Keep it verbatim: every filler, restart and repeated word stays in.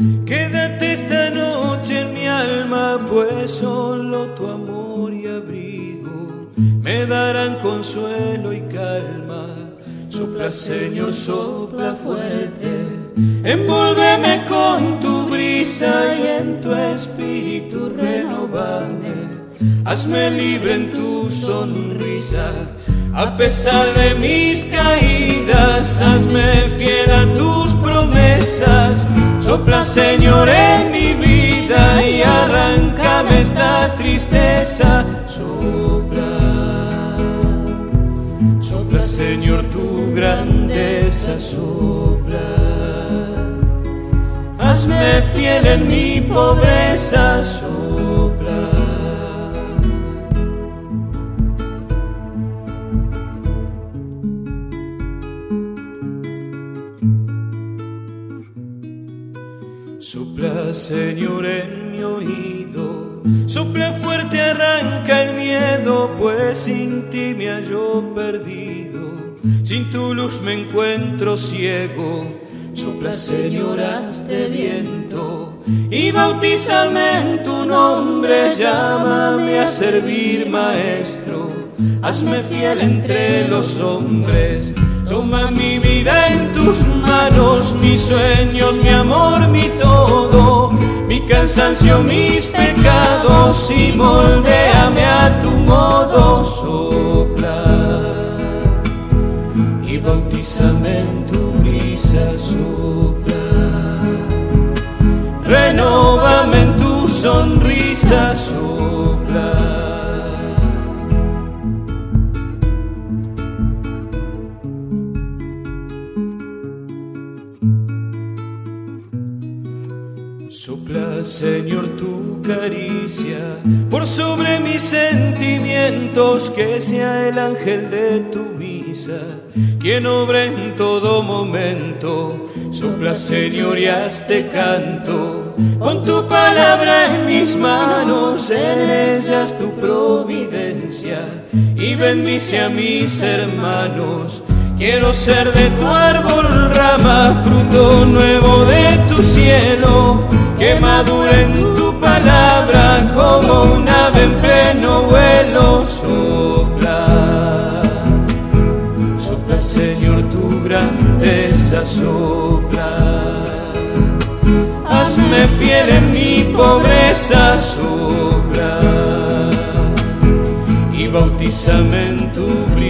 Quédate esta noche en mi alma, pues solo tu amor y abrigo me darán consuelo y calma. Sopla, Señor, sopla fuerte, envólveme con tu brisa y en tu espíritu renovame. Hazme libre en tu sonrisa, a pesar de mis caídas, hazme fiel a tus promesas. Sopla, Señor, en mi vida y arráncame esta tristeza. Sopla, sopla, Señor, tu grandeza, sopla. Hazme fiel en mi pobreza, sopla. Sopla, Señor, en mi oído, sopla fuerte, arranca el miedo, pues sin ti me hallo perdido, sin tu luz me encuentro ciego. Sopla, Señor, haz de viento y bautízame en tu nombre, llámame a servir, Maestro, hazme fiel entre los hombres. Toma mi vida en tus manos, mis sueños, mi amor, mi todo, mi cansancio, mis pecados, y moldéame a tu modo. Sopla y bautízame en tu brisa, sopla. Renóvame en tu sonrisa, sopla. Sopla, Señor, tu caricia por sobre mis sentimientos, que sea el ángel de tu misa quien obra en todo momento. Sopla, Señor, y hazte canto, pon tu palabra en mis manos, en ellas tu providencia, y bendice a mis hermanos. Quiero ser de tu árbol rama, fruto nuevo de tu cielo, que madure en tu palabra como un ave en pleno vuelo. Sopla, sopla, Señor, tu grandeza, sopla. Hazme fiel en mi pobreza, sopla. Y bautízame en tu